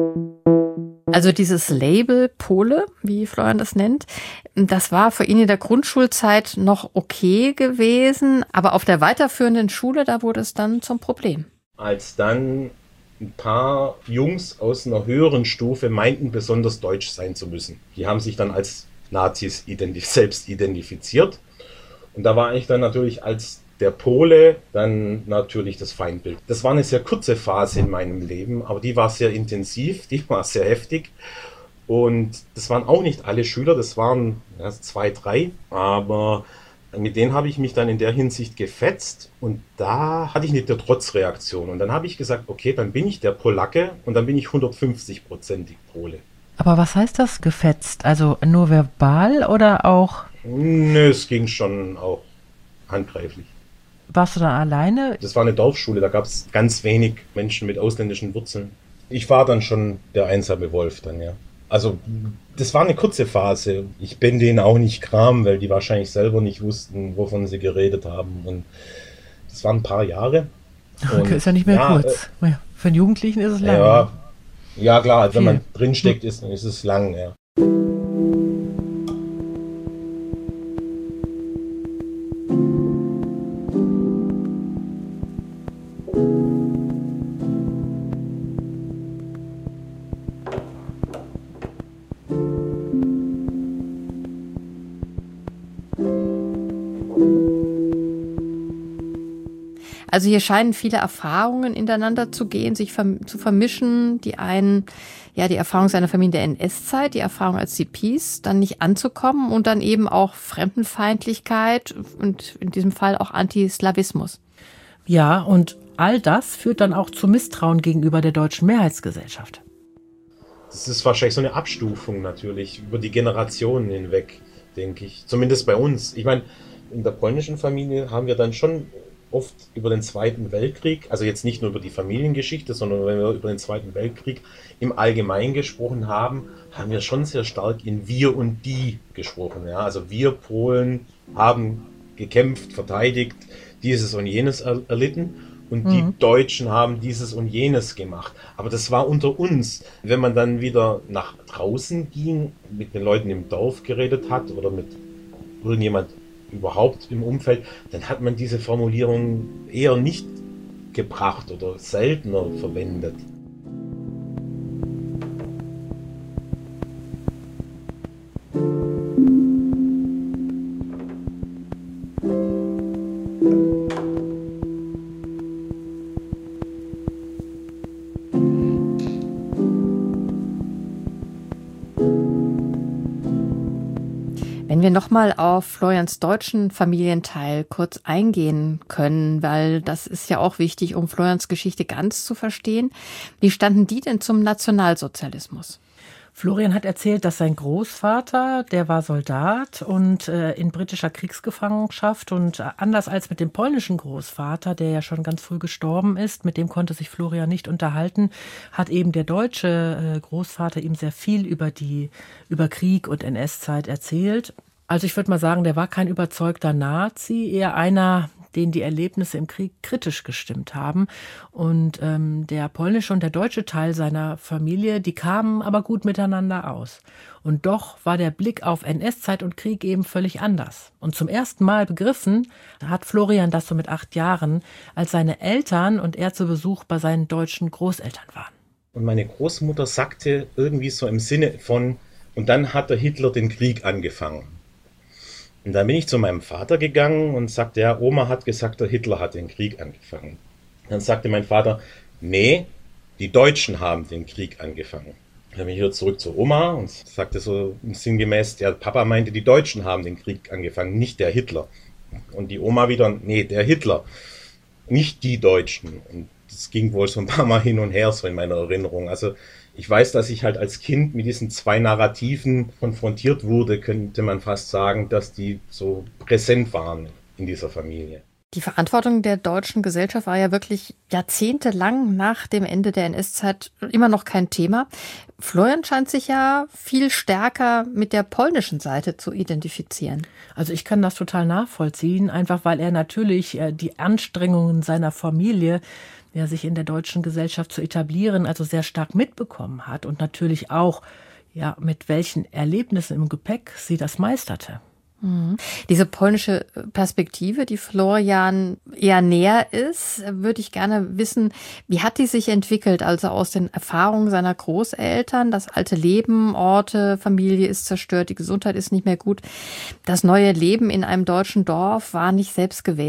Also dieses Label Pole, wie Florian das nennt, das war für ihn in der Grundschulzeit noch okay gewesen, aber auf der weiterführenden Schule, da wurde es dann zum Problem. Als dann ein paar Jungs aus einer höheren Stufe meinten, besonders deutsch sein zu müssen. Die haben sich dann als Nazis identif- selbst identifiziert. Und da war ich dann natürlich als der Pole dann natürlich das Feindbild. Das war eine sehr kurze Phase in meinem Leben, aber die war sehr intensiv, die war sehr heftig Und das waren auch nicht alle Schüler, das waren ja, zwei, drei, aber mit denen habe ich mich dann in der Hinsicht gefetzt und da hatte ich nicht die Trotzreaktion. Und dann habe ich gesagt, okay, dann bin ich der Polacke und dann bin ich hundertfünfzig-prozentig Pole. Aber was heißt das, gefetzt? Also nur verbal oder auch? Nö, es ging schon auch handgreiflich. Warst du dann alleine? Das war eine Dorfschule, da gab es ganz wenig Menschen mit ausländischen Wurzeln. Ich war dann schon der einsame Wolf dann, ja. Also das war eine kurze Phase. Ich bin denen auch nicht Kram, weil die wahrscheinlich selber nicht wussten, wovon sie geredet haben. Und das waren ein paar Jahre. Okay, und, ist ja nicht mehr ja, kurz. Äh, Für einen Jugendlichen ist es lang. Ja, ja klar, also wenn man drinsteckt, ist, dann ist es lang, ja. Also hier scheinen viele Erfahrungen ineinander zu gehen, sich verm- zu vermischen. Die einen, ja, die Erfahrung seiner Familie der N S-Zeit, die Erfahrung als D Ps, dann nicht anzukommen und dann eben auch Fremdenfeindlichkeit und in diesem Fall auch Antislawismus. Ja, und all das führt dann auch zu Misstrauen gegenüber der deutschen Mehrheitsgesellschaft. Das ist wahrscheinlich so eine Abstufung natürlich über die Generationen hinweg, denke ich. Zumindest bei uns. Ich meine, in der polnischen Familie haben wir dann schon oft über den Zweiten Weltkrieg, also jetzt nicht nur über die Familiengeschichte, sondern wenn wir über den Zweiten Weltkrieg im Allgemeinen gesprochen haben, haben wir schon sehr stark in wir und die gesprochen. Ja? Also wir Polen haben gekämpft, verteidigt, dieses und jenes erlitten und mhm. die Deutschen haben dieses und jenes gemacht. Aber das war unter uns. Wenn man dann wieder nach draußen ging, mit den Leuten im Dorf geredet hat oder mit irgendjemand überhaupt im Umfeld, dann hat man diese Formulierung eher nicht gebracht oder seltener verwendet. Wenn wir nochmal auf Florians deutschen Familienteil kurz eingehen können, weil das ist ja auch wichtig, um Florians Geschichte ganz zu verstehen. Wie standen die denn zum Nationalsozialismus? Florian hat erzählt, dass sein Großvater, der war Soldat und äh, in britischer Kriegsgefangenschaft und äh, anders als mit dem polnischen Großvater, der ja schon ganz früh gestorben ist, mit dem konnte sich Florian nicht unterhalten, hat eben der deutsche äh, Großvater ihm sehr viel über die über Krieg und N S-Zeit erzählt. Also ich würde mal sagen, der war kein überzeugter Nazi, eher einer, den die Erlebnisse im Krieg kritisch gestimmt haben. Und ähm, der polnische und der deutsche Teil seiner Familie, die kamen aber gut miteinander aus. Und doch war der Blick auf N S-Zeit und Krieg eben völlig anders. Und zum ersten Mal begriffen hat Florian das so mit acht Jahren, als seine Eltern und er zu Besuch bei seinen deutschen Großeltern waren. Und meine Großmutter sagte irgendwie so im Sinne von, und dann hat der Hitler den Krieg angefangen. Und dann bin ich zu meinem Vater gegangen und sagte, ja, Oma hat gesagt, der Hitler hat den Krieg angefangen. Dann sagte mein Vater, nee, die Deutschen haben den Krieg angefangen. Dann bin ich wieder zurück zur Oma und sagte so sinngemäß, der Papa meinte, die Deutschen haben den Krieg angefangen, nicht der Hitler. Und die Oma wieder, nee, der Hitler, nicht die Deutschen. Und das ging wohl so ein paar Mal hin und her, so in meiner Erinnerung. Also ich weiß, dass ich halt als Kind mit diesen zwei Narrativen konfrontiert wurde, könnte man fast sagen, dass die so präsent waren in dieser Familie. Die Verantwortung der deutschen Gesellschaft war ja wirklich jahrzehntelang nach dem Ende der N S-Zeit immer noch kein Thema. Florian scheint sich ja viel stärker mit der polnischen Seite zu identifizieren. Also ich kann das total nachvollziehen, einfach weil er natürlich die Anstrengungen seiner Familie, ja, sich in der deutschen Gesellschaft zu etablieren, also sehr stark mitbekommen hat und natürlich auch, ja, mit welchen Erlebnissen im Gepäck sie das meisterte. Mhm. Diese polnische Perspektive, die Florian eher näher ist, würde ich gerne wissen, wie hat die sich entwickelt, also aus den Erfahrungen seiner Großeltern, das alte Leben, Orte, Familie ist zerstört, die Gesundheit ist nicht mehr gut. Das neue Leben in einem deutschen Dorf war nicht selbst gewählt?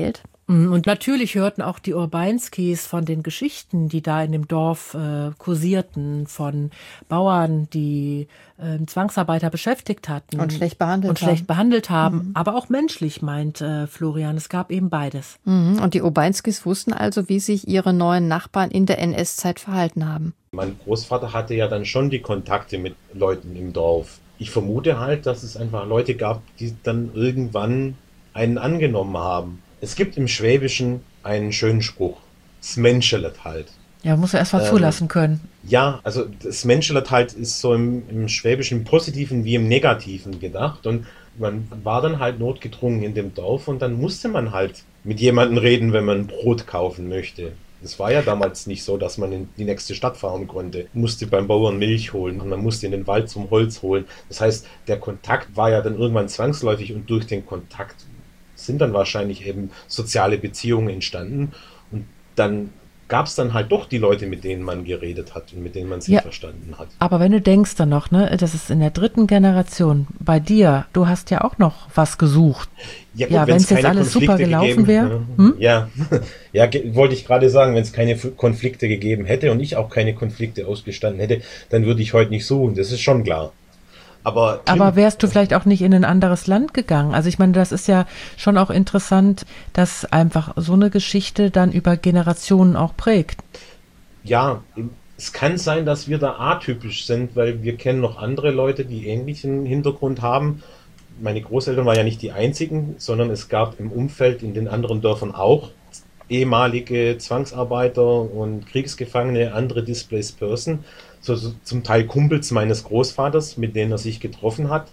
Und natürlich hörten auch die Urbanskis von den Geschichten, die da in dem Dorf äh, kursierten, von Bauern, die äh, Zwangsarbeiter beschäftigt hatten. Und schlecht behandelt und haben. schlecht behandelt haben, Mhm. aber auch menschlich, meint äh, Florian. Es gab eben beides. Mhm. Und die Urbanskis wussten also, wie sich ihre neuen Nachbarn in der N S-Zeit verhalten haben. Mein Großvater hatte ja dann schon die Kontakte mit Leuten im Dorf. Ich vermute halt, dass es einfach Leute gab, die dann irgendwann einen angenommen haben. Es gibt im Schwäbischen einen schönen Spruch. Das Menschelet halt. Ja, muss er erst mal Ähm, zulassen können. Ja, also das Menschelet halt ist so im, im Schwäbischen im Positiven wie im Negativen gedacht. Und man war dann halt notgedrungen in dem Dorf und dann musste man halt mit jemandem reden, wenn man Brot kaufen möchte. Es war ja damals nicht so, dass man in die nächste Stadt fahren konnte. Man musste beim Bauern Milch holen und man musste in den Wald zum Holz holen. Das heißt, der Kontakt war ja dann irgendwann zwangsläufig und durch den Kontakt sind dann wahrscheinlich eben soziale Beziehungen entstanden. Und dann gab es dann halt doch die Leute, mit denen man geredet hat und mit denen man sich Ja. verstanden hat. Aber wenn du denkst dann noch, ne, das ist in der dritten Generation bei dir, du hast ja auch noch was gesucht. Ja, Ja, wenn's wenn's jetzt keine alles super Konflikte gelaufen gegeben- wäre, hm? Ja, ja, ge- wollte ich gerade sagen, wenn es keine F- Konflikte gegeben hätte und ich auch keine Konflikte ausgestanden hätte, dann würde ich heute nicht suchen, das ist schon klar. Aber, Aber wärst du vielleicht auch nicht in ein anderes Land gegangen? Also ich meine, das ist ja schon auch interessant, dass einfach so eine Geschichte dann über Generationen auch prägt. ja, es kann sein, dass wir da atypisch sind, weil wir kennen noch andere Leute, die ähnlichen Hintergrund haben. Meine Großeltern waren ja nicht die einzigen, sondern es gab im Umfeld in den anderen Dörfern auch ehemalige Zwangsarbeiter und Kriegsgefangene, andere Displaced Person, so, so zum Teil Kumpels meines Großvaters, mit denen er sich getroffen hat.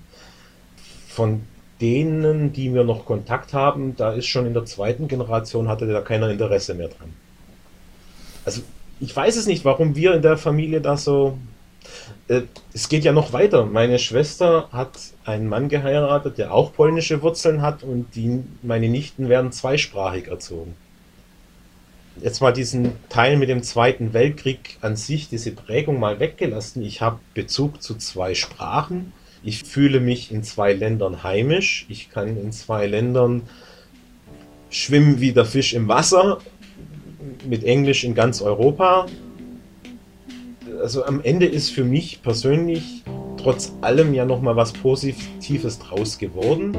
Von denen, die wir noch Kontakt haben, da ist schon in der zweiten Generation, hatte da keiner Interesse mehr dran. Also ich weiß es nicht, warum wir in der Familie da so... Äh, es geht ja noch weiter. Meine Schwester hat einen Mann geheiratet, der auch polnische Wurzeln hat und die, meine Nichten werden zweisprachig erzogen. Jetzt mal diesen Teil mit dem Zweiten Weltkrieg an sich, diese Prägung mal weggelassen. Ich habe Bezug zu zwei Sprachen. Ich fühle mich in zwei Ländern heimisch. Ich kann in zwei Ländern schwimmen wie der Fisch im Wasser. Mit Englisch in ganz Europa. Also am Ende ist für mich persönlich trotz allem ja nochmal was Positives draus geworden.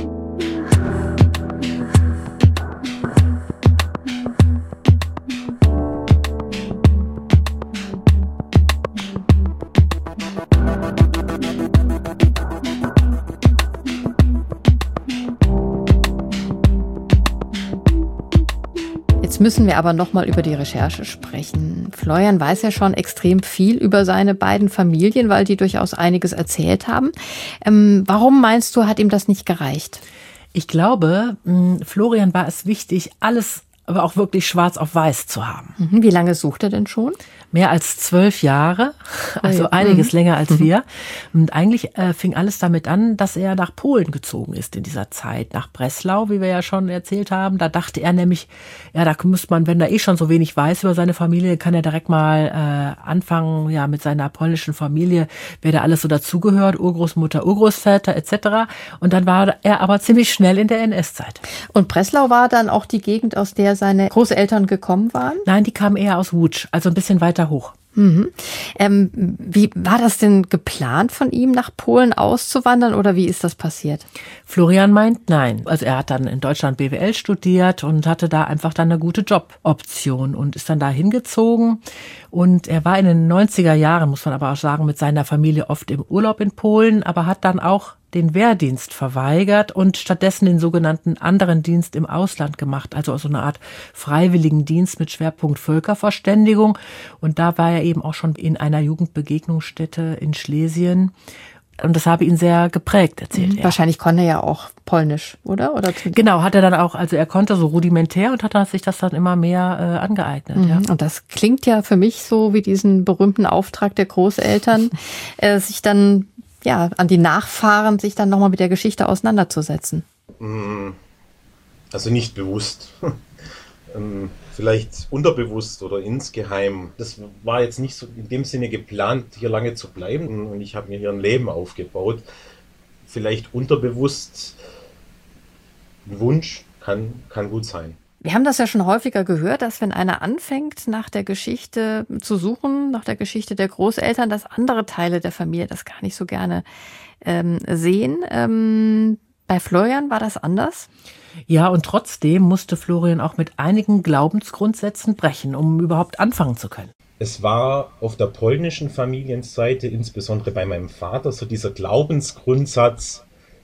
Jetzt müssen wir aber nochmal über die Recherche sprechen. Florian weiß ja schon extrem viel über seine beiden Familien, weil die durchaus einiges erzählt haben. Ähm, warum meinst du, hat ihm das nicht gereicht? Ich glaube, mh, Florian war es wichtig, alles aber auch wirklich schwarz auf weiß zu haben. Mhm. Wie lange sucht er denn schon? Mehr als zwölf Jahre, also Oh ja. einiges Mhm. länger als wir. Und eigentlich äh, fing alles damit an, dass er nach Polen gezogen ist in dieser Zeit, nach Breslau, wie wir ja schon erzählt haben. Da dachte er nämlich, ja, da müsste man, wenn er eh schon so wenig weiß über seine Familie, kann er direkt mal äh, anfangen, ja, mit seiner polnischen Familie, wer da alles so dazugehört, Urgroßmutter, Urgroßväter et cetera. Und dann war er aber ziemlich schnell in der N S-Zeit. Und Breslau war dann auch die Gegend, aus der seine Großeltern gekommen waren? Nein, die kamen eher aus Łódź, also ein bisschen weiter hoch. Mhm. Ähm, wie war das denn geplant von ihm, nach Polen auszuwandern oder wie ist das passiert? Florian meint nein. Also er hat dann in Deutschland B W L studiert und hatte da einfach dann eine gute Joboption und ist dann da hingezogen. Und er war in den neunziger Jahren, muss man aber auch sagen, mit seiner Familie oft im Urlaub in Polen, aber hat dann auch den Wehrdienst verweigert und stattdessen den sogenannten anderen Dienst im Ausland gemacht, also so eine Art freiwilligen Dienst mit Schwerpunkt Völkerverständigung. Und da war er eben auch schon in einer Jugendbegegnungsstätte in Schlesien. Und das habe ihn sehr geprägt, erzählt Mhm. er. Wahrscheinlich konnte er ja auch Polnisch, oder? oder Genau, hat er dann auch, also er konnte so rudimentär und hat sich das dann immer mehr äh, angeeignet. Mhm. Ja. Und das klingt ja für mich so wie diesen berühmten Auftrag der Großeltern, äh, sich dann ja an die Nachfahren, sich dann nochmal mit der Geschichte auseinanderzusetzen. Also nicht bewusst. ähm, vielleicht unterbewusst oder insgeheim. Das war jetzt nicht so in dem Sinne geplant, hier lange zu bleiben. Und ich habe mir hier ein Leben aufgebaut. Vielleicht unterbewusst ein Wunsch, kann, kann gut sein. Wir haben das ja schon häufiger gehört, dass wenn einer anfängt, nach der Geschichte zu suchen, nach der Geschichte der Großeltern, dass andere Teile der Familie das gar nicht so gerne ähm, sehen. Ähm, bei Florian war das anders? Ja, und trotzdem musste Florian auch mit einigen Glaubensgrundsätzen brechen, um überhaupt anfangen zu können. Es war auf der polnischen Familienseite, insbesondere bei meinem Vater, so dieser Glaubensgrundsatz,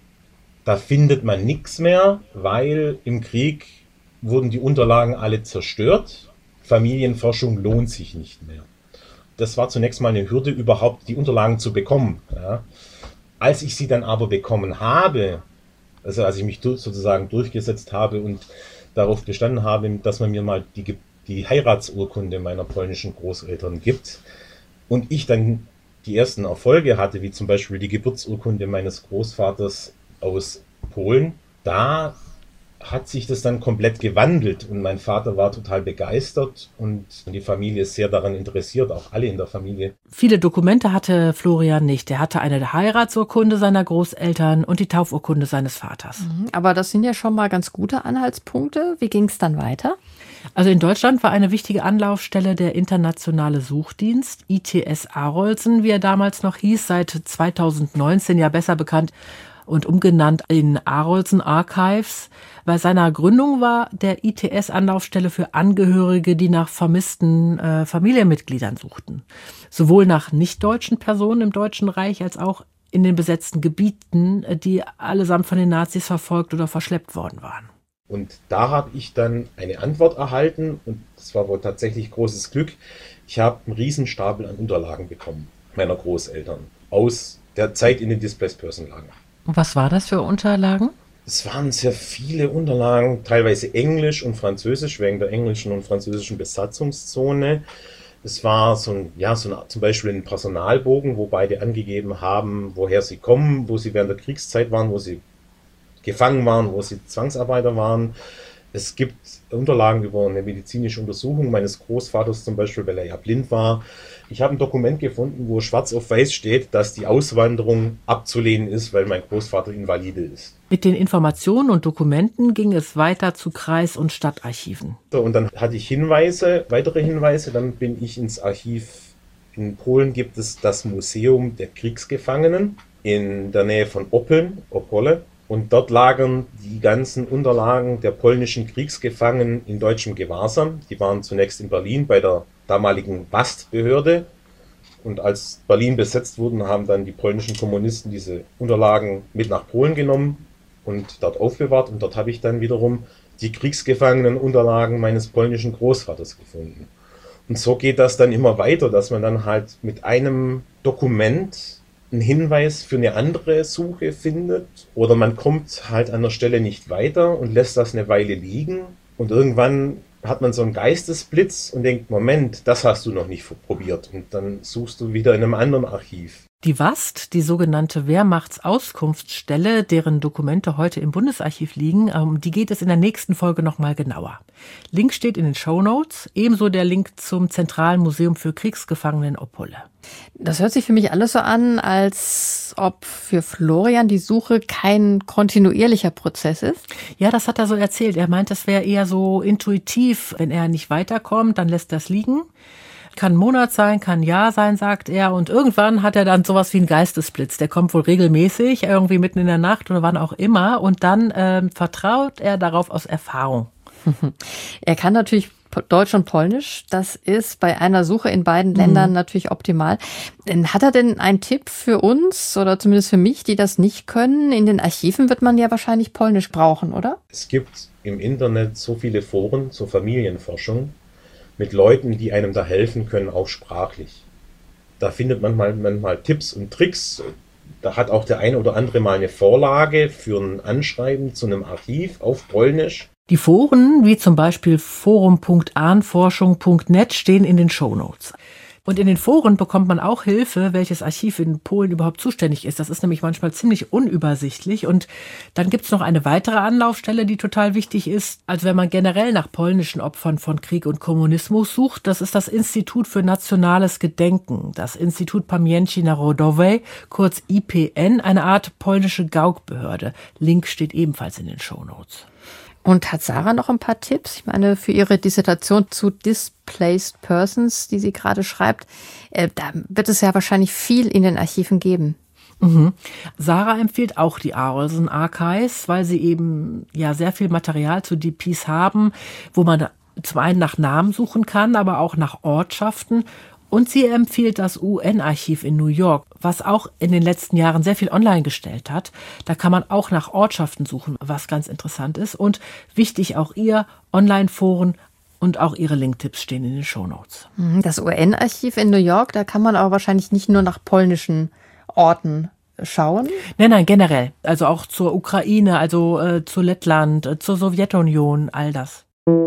da findet man nichts mehr, weil im Krieg wurden die Unterlagen alle zerstört. Familienforschung lohnt sich nicht mehr. Das war zunächst mal eine Hürde, überhaupt die Unterlagen zu bekommen. Ja. Als ich sie dann aber bekommen habe, also als ich mich sozusagen durchgesetzt habe und darauf bestanden habe, dass man mir mal die die Heiratsurkunde meiner polnischen Großeltern gibt und ich dann die ersten Erfolge hatte, wie zum Beispiel die Geburtsurkunde meines Großvaters aus Polen, da hat sich das dann komplett gewandelt und mein Vater war total begeistert und die Familie ist sehr daran interessiert, auch alle in der Familie. Viele Dokumente hatte Florian nicht. Er hatte eine Heiratsurkunde seiner Großeltern und die Taufurkunde seines Vaters. Aber das sind ja schon mal ganz gute Anhaltspunkte. Wie ging es dann weiter? Also in Deutschland war eine wichtige Anlaufstelle der Internationale Suchdienst, I T S Arolsen, wie er damals noch hieß, seit zweitausendneunzehn ja besser bekannt und umgenannt in Arolsen Archives. Bei seiner Gründung war der I T S Anlaufstelle für Angehörige, die nach vermissten äh, Familienmitgliedern suchten. Sowohl nach nicht-deutschen Personen im Deutschen Reich als auch in den besetzten Gebieten, die allesamt von den Nazis verfolgt oder verschleppt worden waren. Und da habe ich dann eine Antwort erhalten und das war wohl tatsächlich großes Glück. Ich habe einen Riesenstapel an Unterlagen bekommen, meiner Großeltern, aus der Zeit in den Displaced Person Lagern. Und was war das für Unterlagen? Es waren sehr viele Unterlagen, teilweise Englisch und Französisch, wegen der englischen und französischen Besatzungszone. Es war so ein, ja, so ein, zum Beispiel ein Personalbogen, wo beide angegeben haben, woher sie kommen, wo sie während der Kriegszeit waren, wo sie gefangen waren, wo sie Zwangsarbeiter waren. Es gibt Unterlagen über eine medizinische Untersuchung meines Großvaters zum Beispiel, weil er ja blind war. Ich habe ein Dokument gefunden, wo schwarz auf weiß steht, dass die Auswanderung abzulehnen ist, weil mein Großvater Invalide ist. Mit den Informationen und Dokumenten ging es weiter zu Kreis- und Stadtarchiven. So, und dann hatte ich Hinweise, weitere Hinweise, dann bin ich ins Archiv. In Polen gibt es das Museum der Kriegsgefangenen in der Nähe von Oppeln, Opole. Und dort lagern die ganzen Unterlagen der polnischen Kriegsgefangenen in deutschem Gewahrsam. Die waren zunächst in Berlin bei der damaligen B A S T-Behörde. Und als Berlin besetzt wurde, haben dann die polnischen Kommunisten diese Unterlagen mit nach Polen genommen und dort aufbewahrt. Und dort habe ich dann wiederum die Kriegsgefangenenunterlagen meines polnischen Großvaters gefunden. Und so geht das dann immer weiter, dass man dann halt mit einem Dokument einen Hinweis für eine andere Suche findet oder man kommt halt an der Stelle nicht weiter und lässt das eine Weile liegen und irgendwann hat man so einen Geistesblitz und denkt, Moment, das hast du noch nicht probiert und dann suchst du wieder in einem anderen Archiv. Die W A S T, die sogenannte Wehrmachtsauskunftsstelle, deren Dokumente heute im Bundesarchiv liegen, um die geht es in der nächsten Folge nochmal genauer. Link steht in den Shownotes, ebenso der Link zum Zentralen Museum für Kriegsgefangene in Opole. Das hört sich für mich alles so an, als ob für Florian die Suche kein kontinuierlicher Prozess ist. Ja, das hat er so erzählt. Er meint, das wäre eher so intuitiv. Wenn er nicht weiterkommt, dann lässt er es liegen. Kann ein Monat sein, kann ein Jahr sein, sagt er. Und irgendwann hat er dann sowas wie einen Geistesblitz. Der kommt wohl regelmäßig, irgendwie mitten in der Nacht oder wann auch immer. Und dann äh, vertraut er darauf aus Erfahrung. Er kann natürlich Deutsch und Polnisch. Das ist bei einer Suche in beiden mhm. Ländern natürlich optimal. Hat er denn einen Tipp für uns oder zumindest für mich, die das nicht können? In den Archiven wird man ja wahrscheinlich Polnisch brauchen, oder? Es gibt im Internet so viele Foren zur Familienforschung mit Leuten, die einem da helfen können, auch sprachlich. Da findet man manchmal, manchmal Tipps und Tricks. Da hat auch der eine oder andere mal eine Vorlage für ein Anschreiben zu einem Archiv auf Polnisch. Die Foren, wie zum Beispiel forum punkt ahnforschung punkt net, stehen in den Shownotes. Und in den Foren bekommt man auch Hilfe, welches Archiv in Polen überhaupt zuständig ist. Das ist nämlich manchmal ziemlich unübersichtlich. Und dann gibt's noch eine weitere Anlaufstelle, die total wichtig ist. Also wenn man generell nach polnischen Opfern von Krieg und Kommunismus sucht, das ist das Institut für nationales Gedenken, das Institut Pamięci Narodowej, kurz I P N, eine Art polnische Gaukbehörde. Link steht ebenfalls in den Shownotes. Und hat Sarah noch ein paar Tipps? Ich meine, für ihre Dissertation zu Displaced Persons, die sie gerade schreibt, äh, da wird es ja wahrscheinlich viel in den Archiven geben. Mhm. Sarah empfiehlt auch die Arolsen Archives, weil sie eben ja sehr viel Material zu D Ps haben, wo man zum einen nach Namen suchen kann, aber auch nach Ortschaften. Und sie empfiehlt das U N-Archiv in New York, was auch in den letzten Jahren sehr viel online gestellt hat. Da kann man auch nach Ortschaften suchen, was ganz interessant ist. Und wichtig auch ihr Online-Foren und auch ihre Linktipps stehen in den Shownotes. Das U N-Archiv in New York, da kann man aber wahrscheinlich nicht nur nach polnischen Orten schauen? Nein, nein, generell. Also auch zur Ukraine, also äh, zu Lettland, äh, zur Sowjetunion, all das.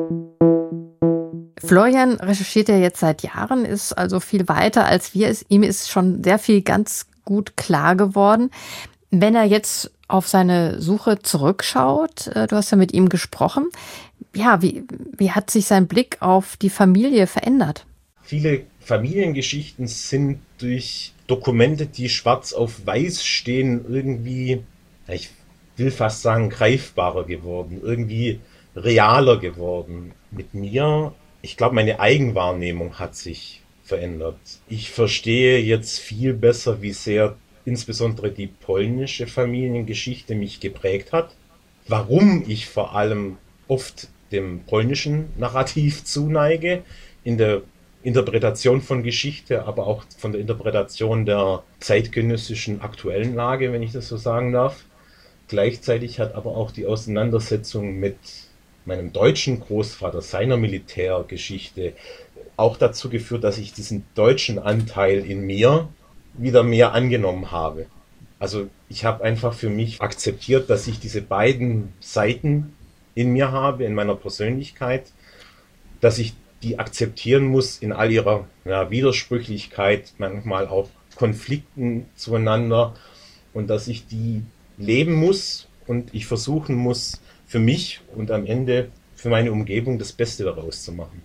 Florian recherchiert ja jetzt seit Jahren, ist also viel weiter als wir. Ihm ist schon sehr viel ganz gut klar geworden. Wenn er jetzt auf seine Suche zurückschaut, du hast ja mit ihm gesprochen, ja, wie, wie hat sich sein Blick auf die Familie verändert? Viele Familiengeschichten sind durch Dokumente, die schwarz auf weiß stehen, irgendwie, ich will fast sagen, greifbarer geworden, irgendwie realer geworden. Mit mir, ich glaube, meine Eigenwahrnehmung hat sich verändert. Ich verstehe jetzt viel besser, wie sehr insbesondere die polnische Familiengeschichte mich geprägt hat, warum ich vor allem oft dem polnischen Narrativ zuneige, in der Interpretation von Geschichte, aber auch von der Interpretation der zeitgenössischen aktuellen Lage, wenn ich das so sagen darf. Gleichzeitig hat aber auch die Auseinandersetzung mit meinem deutschen Großvater, seiner Militärgeschichte, auch dazu geführt, dass ich diesen deutschen Anteil in mir wieder mehr angenommen habe. Also ich habe einfach für mich akzeptiert, dass ich diese beiden Seiten in mir habe, in meiner Persönlichkeit, dass ich die akzeptieren muss in all ihrer ja, Widersprüchlichkeit, manchmal auch Konflikten zueinander, und dass ich die leben muss und ich versuchen muss, für mich und am Ende für meine Umgebung das Beste daraus zu machen.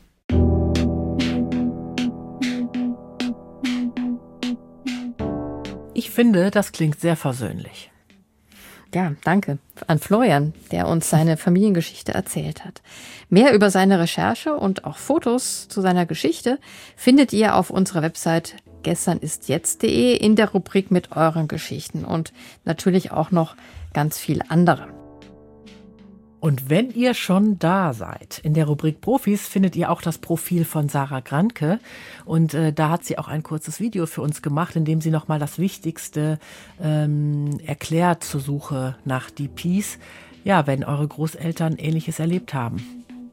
Ich finde, das klingt sehr versöhnlich. Ja, danke an Florian, der uns seine Familiengeschichte erzählt hat. Mehr über seine Recherche und auch Fotos zu seiner Geschichte findet ihr auf unserer Website gesternistjetzt punkt de in der Rubrik mit euren Geschichten und natürlich auch noch ganz viel andere. Und wenn ihr schon da seid, in der Rubrik Profis findet ihr auch das Profil von Sarah Granke. Und äh, da hat sie auch ein kurzes Video für uns gemacht, in dem sie nochmal das Wichtigste ähm, erklärt zur Suche nach D Ps. Ja, wenn eure Großeltern Ähnliches erlebt haben.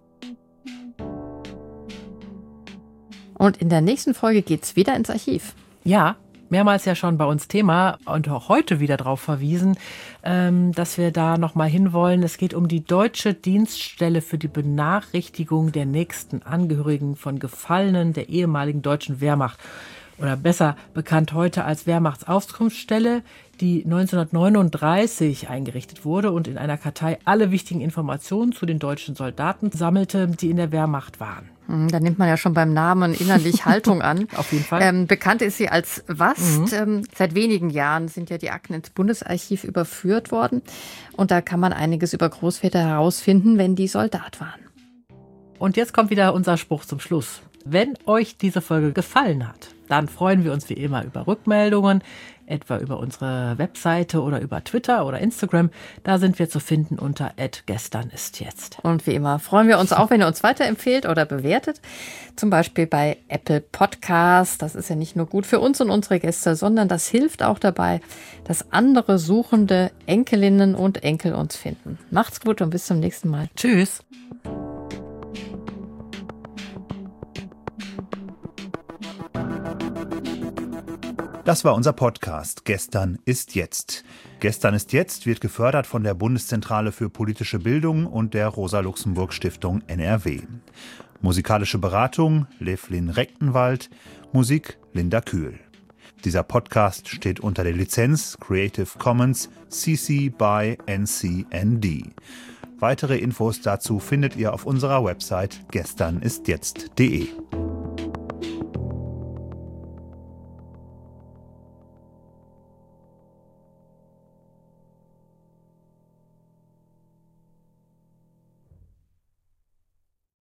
Und in der nächsten Folge geht's wieder ins Archiv. Ja, mehrmals ja schon bei uns Thema und auch heute wieder darauf verwiesen, ähm, dass wir da nochmal hinwollen. Es geht um die Deutsche Dienststelle für die Benachrichtigung der nächsten Angehörigen von Gefallenen der ehemaligen deutschen Wehrmacht. Oder besser bekannt heute als Wehrmachtsauskunftsstelle, die neunzehnhundertneununddreißig eingerichtet wurde und in einer Kartei alle wichtigen Informationen zu den deutschen Soldaten sammelte, die in der Wehrmacht waren. Da nimmt man ja schon beim Namen innerlich Haltung an. Auf jeden Fall. Ähm, bekannt ist sie als W A S T. Mhm. Ähm, seit wenigen Jahren sind ja die Akten ins Bundesarchiv überführt worden. Und da kann man einiges über Großväter herausfinden, wenn die Soldat waren. Und jetzt kommt wieder unser Spruch zum Schluss. Wenn euch diese Folge gefallen hat, dann freuen wir uns wie immer über Rückmeldungen, etwa über unsere Webseite oder über Twitter oder Instagram. Da sind wir zu finden unter at gestern ist jetzt. Und wie immer freuen wir uns auch, wenn ihr uns weiterempfehlt oder bewertet. Zum Beispiel bei Apple Podcasts. Das ist ja nicht nur gut für uns und unsere Gäste, sondern das hilft auch dabei, dass andere suchende Enkelinnen und Enkel uns finden. Macht's gut und bis zum nächsten Mal. Tschüss. Das war unser Podcast Gestern ist jetzt. Gestern ist jetzt wird gefördert von der Bundeszentrale für politische Bildung und der Rosa-Luxemburg-Stiftung N R W. Musikalische Beratung Levlin Rechtenwald, Musik Linda Kühl. Dieser Podcast steht unter der Lizenz Creative Commons C C by N C N D. Weitere Infos dazu findet ihr auf unserer Website gestern ist jetzt punkt de.